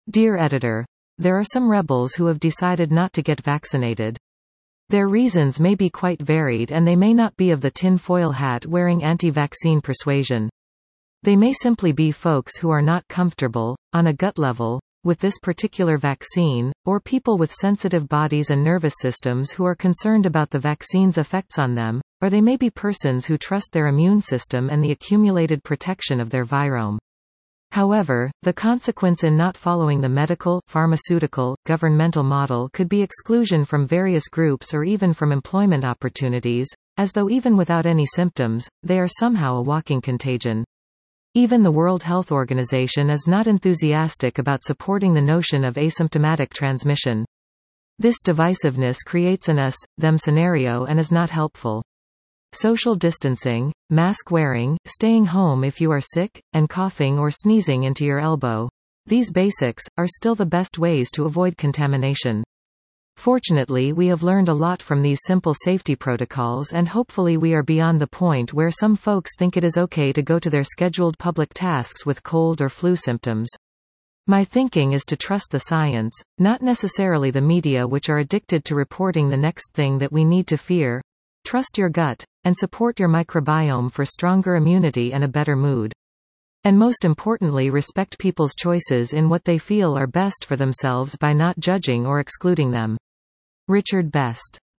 Dear editor, there are some rebels who have decided not to get vaccinated. Their reasons may be quite varied and they may not be of the tin-foil hat-wearing anti-vaccine persuasion. They may simply be folks who are not comfortable, on a gut level, with this particular vaccine, or people with sensitive bodies and nervous systems who are concerned about the vaccine's effects on them, or they may be persons who trust their immune system and the accumulated protection of their virome. However, the consequence in not following the medical, pharmaceutical, governmental model could be exclusion from various groups or even from employment opportunities, as though even without any symptoms, they are somehow a walking contagion. Even the World Health Organization is not enthusiastic about supporting the notion of asymptomatic transmission. This divisiveness creates an us-them scenario and is not helpful. Social distancing, mask wearing, staying home if you are sick, and coughing or sneezing into your elbow. These basics are still the best ways to avoid contamination. Fortunately, we have learned a lot from these simple safety protocols, and hopefully we are beyond the point where some folks think it is okay to go to their scheduled public tasks with cold or flu symptoms. My thinking is to trust the science, not necessarily the media, which are addicted to reporting the next thing that we need to fear. Trust your gut, and support your microbiome for stronger immunity and a better mood. And most importantly, respect people's choices in what they feel are best for themselves by not judging or excluding them. Richard Best.